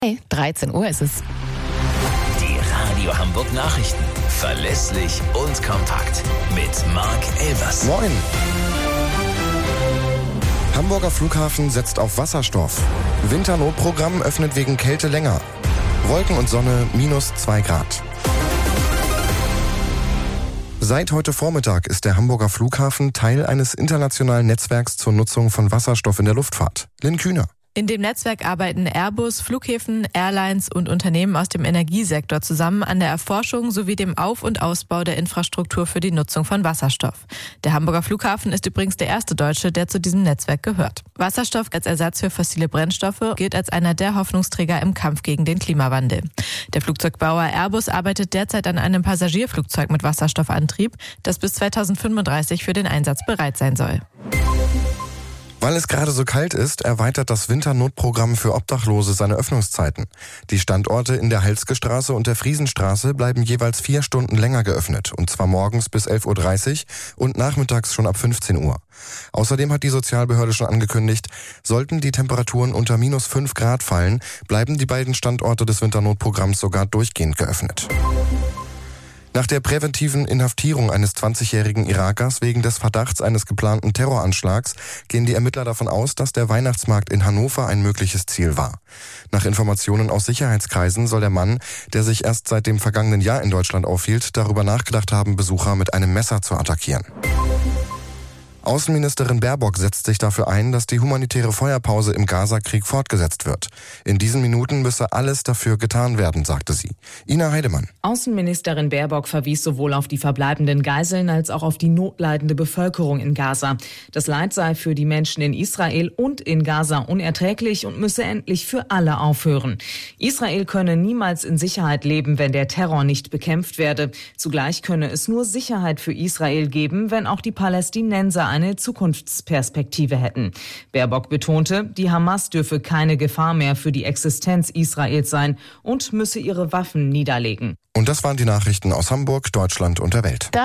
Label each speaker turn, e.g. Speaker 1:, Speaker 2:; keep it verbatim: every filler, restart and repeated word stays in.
Speaker 1: Hey, dreizehn Uhr ist es.
Speaker 2: Die Radio Hamburg Nachrichten. Verlässlich und kompakt. Mit Marc Elvers.
Speaker 3: Moin. Hamburger Flughafen setzt auf Wasserstoff. Winternotprogramm öffnet wegen Kälte länger. Wolken und Sonne minus zwei Grad. Seit heute Vormittag ist der Hamburger Flughafen Teil eines internationalen Netzwerks zur Nutzung von Wasserstoff in der Luftfahrt. Lynn Kühner.
Speaker 4: In dem Netzwerk arbeiten Airbus, Flughäfen, Airlines und Unternehmen aus dem Energiesektor zusammen an der Erforschung sowie dem Auf- und Ausbau der Infrastruktur für die Nutzung von Wasserstoff. Der Hamburger Flughafen ist übrigens der erste Deutsche, der zu diesem Netzwerk gehört. Wasserstoff als Ersatz für fossile Brennstoffe gilt als einer der Hoffnungsträger im Kampf gegen den Klimawandel. Der Flugzeugbauer Airbus arbeitet derzeit an einem Passagierflugzeug mit Wasserstoffantrieb, das bis zweitausendfünfunddreißig für den Einsatz bereit sein soll.
Speaker 3: Weil es gerade so kalt ist, erweitert das Winternotprogramm für Obdachlose seine Öffnungszeiten. Die Standorte in der Halskestraße und der Friesenstraße bleiben jeweils vier Stunden länger geöffnet, und zwar morgens bis elf Uhr dreißig und nachmittags schon ab fünfzehn Uhr. Außerdem hat die Sozialbehörde schon angekündigt, sollten die Temperaturen unter minus fünf Grad fallen, bleiben die beiden Standorte des Winternotprogramms sogar durchgehend geöffnet. Nach der präventiven Inhaftierung eines zwanzigjährigen Irakers wegen des Verdachts eines geplanten Terroranschlags gehen die Ermittler davon aus, dass der Weihnachtsmarkt in Hannover ein mögliches Ziel war. Nach Informationen aus Sicherheitskreisen soll der Mann, der sich erst seit dem vergangenen Jahr in Deutschland aufhielt, darüber nachgedacht haben, Besucher mit einem Messer zu attackieren. Außenministerin Baerbock setzt sich dafür ein, dass die humanitäre Feuerpause im Gaza-Krieg fortgesetzt wird. In diesen Minuten müsse alles dafür getan werden, sagte sie. Ina Heidemann.
Speaker 5: Außenministerin Baerbock verwies sowohl auf die verbleibenden Geiseln als auch auf die notleidende Bevölkerung in Gaza. Das Leid sei für die Menschen in Israel und in Gaza unerträglich und müsse endlich für alle aufhören. Israel könne niemals in Sicherheit leben, wenn der Terror nicht bekämpft werde. Zugleich könne es nur Sicherheit für Israel geben, wenn auch die Palästinenser eine Zukunftsperspektive hätten. Baerbock betonte, die Hamas dürfe keine Gefahr mehr für die Existenz Israels sein und müsse ihre Waffen niederlegen.
Speaker 3: Und das waren die Nachrichten aus Hamburg, Deutschland und der Welt.